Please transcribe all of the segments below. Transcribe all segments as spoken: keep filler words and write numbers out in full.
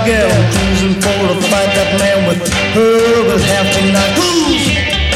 gal, I'm cruising for to fight that man with her will have tonight. Cruise!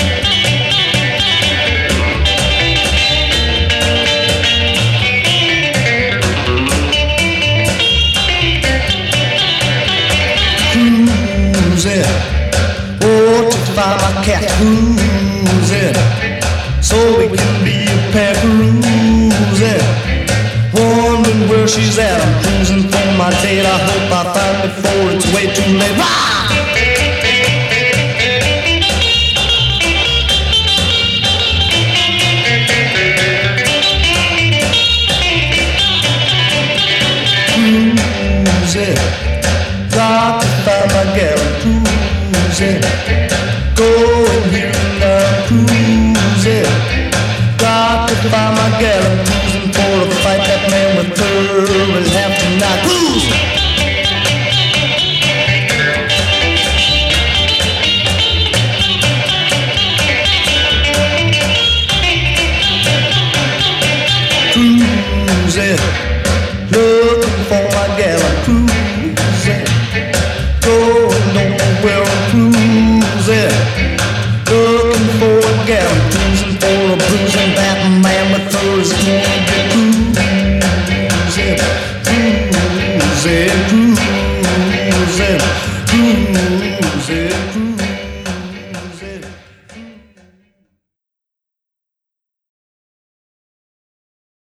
Cruising, oh, to find my cat. Cruising, so we can be a pair. Cruising, wondering where she's at. I'm cruising for my date. I hope I find before it's way too late. Rah! Cruising, got to find my gal. Cruising, going here and now. Cruising, got to find my gal. I'm cruising for to fight that man with her will have tonight. Cruise! Cruising, looking for my gal. I'm cruising, going nowhere. I'm cruising, looking for a gal. I'm cruising for a bruising that man with her is going to cruising, cruising, cruising, cruising, cruising.